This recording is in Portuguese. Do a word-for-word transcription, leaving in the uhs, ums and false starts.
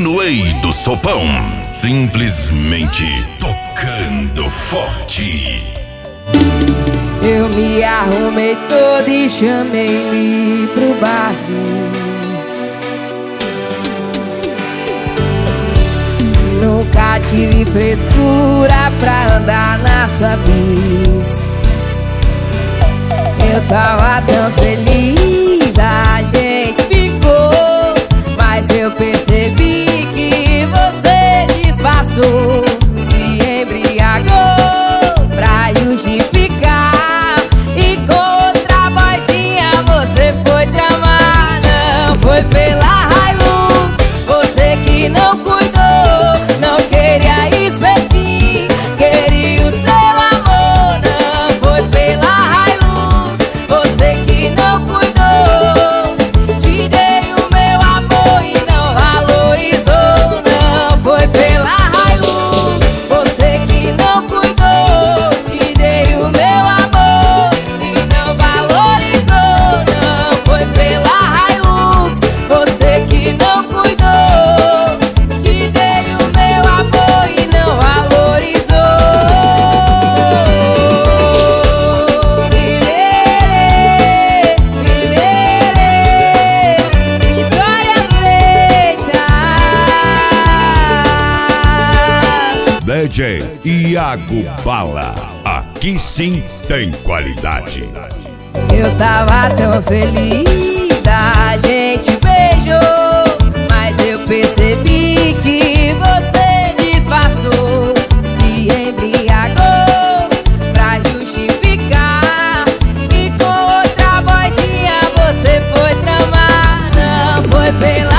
One-Way do Sopão, simplesmente tocando forte. Eu me arrumei todo e chamei-lhe pro barzinho. Nunca tive frescura pra andar na sua bis. Eu tava tão feliz, a gente ficou, mas eu percebi que você disfarçou, se embriagou pra justificar, e com outra vozinha você foi tramar. Não foi pela Hilux, você que não cuidou, não queria espetir, queria o seu amor. Não foi pela Hilux, você que não cuidou, te dei o meu amor e não valorizou. Não foi pela Hilux, você que não cuidou, te dei o meu amor e não valorizou. Não foi pela Hilux, você que não cuidou, te dei o meu amor e não valorizou. Lelê, lelê, Vitória Freitas. D J Iago Bala, aqui sim tem qualidade. Eu tava tão feliz, a gente beijou, mas eu percebi que você disfarçou, se embriagou pra justificar, e com outra vozinha você foi tramar. Não foi pela